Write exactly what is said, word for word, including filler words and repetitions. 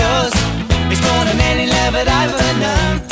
close. It's more than any love that I've ever known.